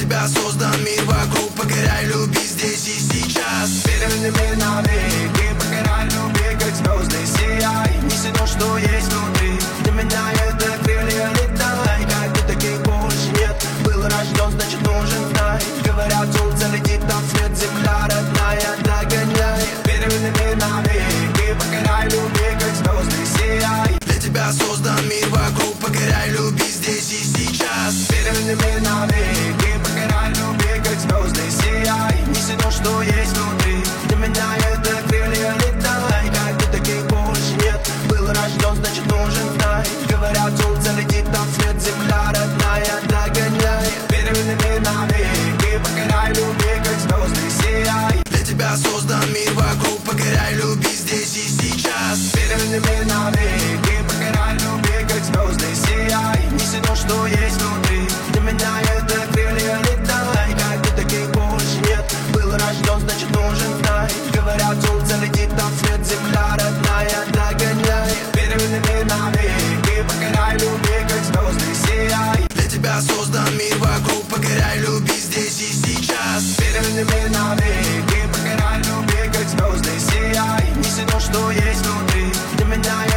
тебя создан мир вокруг. Покоряй, люби здесь и сейчас. Переверни мир навеки, покоряй, люби, как звезды сияй. Неси то, что есть внутри. Для меня это крылья, летай. Как ты, таких больше нет. Был рожден, значит нужен знай. Говорят, солнце летит, там свет, земля родная догоняет. Переверни мир навеки, покоряй, люби, как звезды сияй. Для тебя создан мир вокруг. Покоряй, люби здесь и сейчас. Переверни мир навеки, покоряй, люби, как звезды сияй. Неси то, что есть внутри. Для меня это крылья, летай. Как ты, таких больше нет. Был рожден, значит нужен знай. Говорят, солнце летит, там свет, земля родная догоняет. Переверни мир навеки, покоряй, люби, как звезды сияй. Для тебя создан мир вокруг. Покоряй, люби здесь и сейчас. Переверни мир навеки, покоряй, люби, как звезды сияй. Неси то, что есть внутри. Для меня это крылья, летай. Как ты, таких больше нет. Был рожден, значит нужен знай. Говорят, солнце летит, там свет, земля родная догоняет. Переверни мир навеки, покоряй, люби, как звезды сияй. Для тебя создан мир вокруг. Покоряй, люби здесь и сейчас. Переверни мир навеки, покоряй, люби, как звезды сияй. Неси то, что есть внутри. Для меня